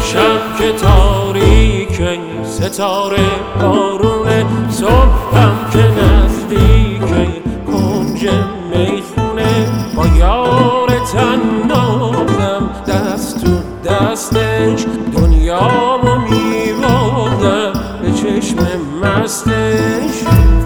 امشب که تاریکه ستاره بارونه، صبحم که نزدیکه کنج میخونه، با یار تنازم دست تو دستش، دنیامو میبردم به چشم مستش.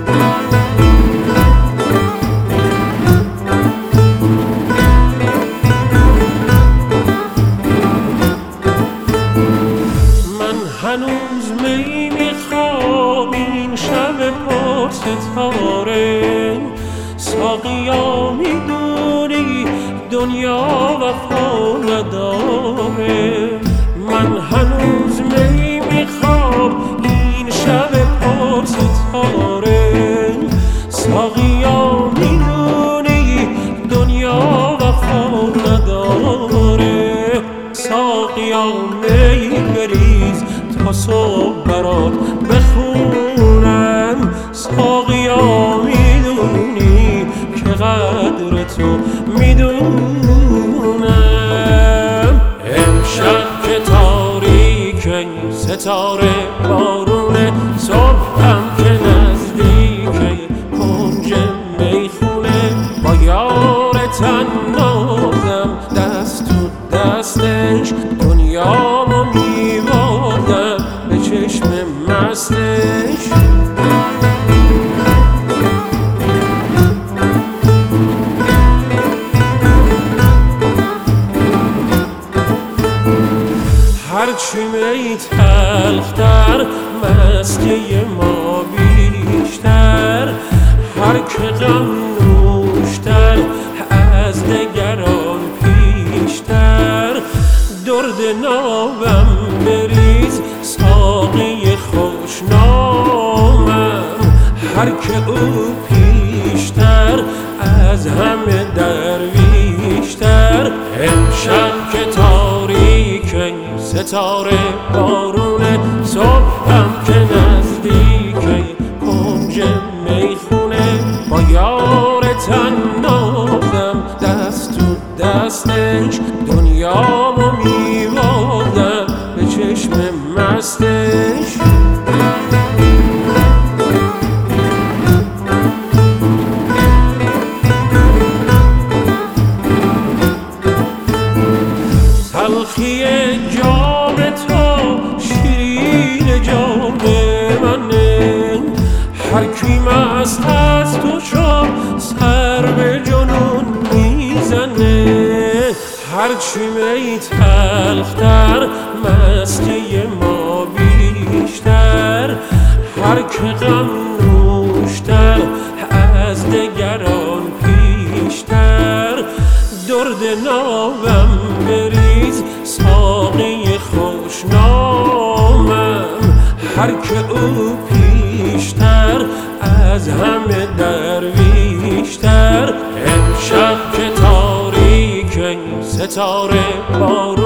هنوز می میخوام این شب پر ستاره، ساقیا میدونی دنیا وفا نداره. من هنوز می میخوام این شب پر ستاره، ساقیا میدونی دنیا وفا نداره. ساقیا می بریز تا صبح برات بخونم، ساقیا میدونی که قدر تو میدونم. امشب که تاریکه ستاره بارونه، صبحم که نزدیکه کنج میخونه، با یار تنازم دست تو دستش، دنیامو میبردم به چشم مستش. هرچی می تلختر مستی ما بیشتر، هر که غم نوشتر از دگران پیشتر. درد نابم بریز ساقی خوشنامم، هر که او پیشتر از همه درویشتر. امشب که تاریکه ستاره بارونه، صبحم که نزدیکه کنج میخونه، با یار تنازم دست تو دستش، دنیامو میبردم به چشم مستش. تلخی جام تو شیرین جام منه، هر کی مست از تو شد سر به جنون میزنه. هرچی می تلختر مستی ما بیشتر، هر که غم نوشتر از دگران پیشتر. درد نابم بریز ساقی خوشنامم، هر که او پیشتر از همه درویشتر. امشب که تاریکه ستاره بارونه،